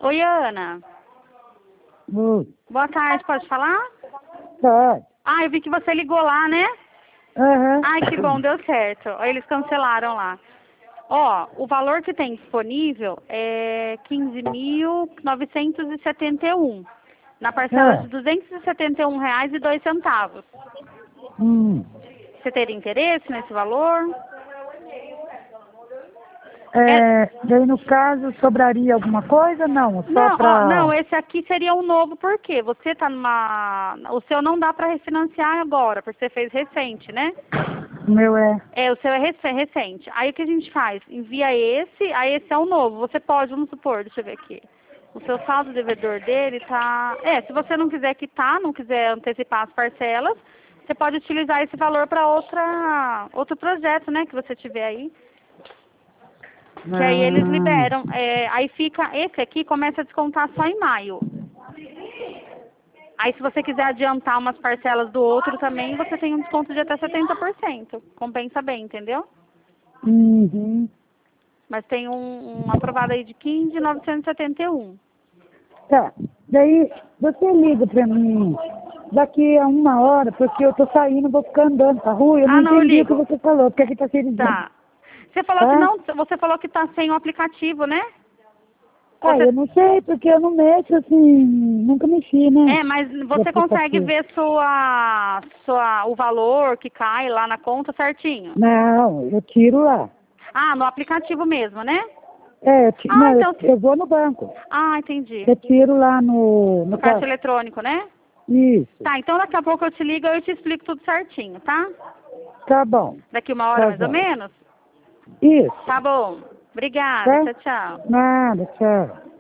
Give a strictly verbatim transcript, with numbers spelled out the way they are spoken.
Oi, Ana. Oi. Boa tarde, pode falar? Pode. Ah, eu vi que você ligou lá, né? Aham. Ai, que bom, deu certo. Ó, eles cancelaram lá. Ó, o valor que tem disponível é quinze mil novecentos e setenta e um, na parcela Ah. de duzentos e setenta e um reais e dois centavos. Hum. Você teria interesse nesse valor? É- É, daí no caso sobraria alguma coisa? Não, só Não, ó, não, pra... esse aqui seria um novo, por quê? Você tá numa... O seu não dá para refinanciar agora, porque você fez recente, né? O meu é... É, o seu é rec- recente. Aí o que a gente faz? Envia esse, aí esse é o novo. Você pode, vamos supor, deixa eu ver aqui. O seu saldo devedor dele tá... É, se você não quiser quitar, não quiser antecipar as parcelas, você pode utilizar esse valor para outra outro projeto, né, que você tiver aí. Que aí eles Ah, liberam. É, aí fica... Esse aqui começa a descontar só em maio. Aí se você quiser adiantar umas parcelas do outro também, você tem um desconto de até setenta por cento. Compensa bem, entendeu? uhum. Mas tem um, um aprovado aí de quinze mil novecentos e setenta e um. Tá, daí você liga pra mim daqui a uma hora, porque eu tô saindo, vou ficar andando pra rua, eu não Ah, não, eu entendi o que ligo. você falou, porque aqui tá cheio de gente, Tá. Você falou que tá? não, você falou que tá sem o aplicativo, né? Ah, Você, eu não sei, porque eu não mexo assim, nunca mexi, né? é, mas De você consegue aplicativo. ver sua, sua, o valor que cai lá na conta certinho? Não, eu tiro lá. Ah, no aplicativo mesmo, né? É, eu ti- Ah, não, eu, então, eu vou no banco. ah, entendi. Eu tiro lá no, No no caixa caixa. eletrônico, né? Isso. Tá, então daqui a pouco eu te ligo e eu te explico tudo certinho, tá? Tá bom. Daqui uma hora Tá mais ou bom. menos? Isso. Tá bom. Obrigada. Tá? Tchau, tchau. Nada, tchau.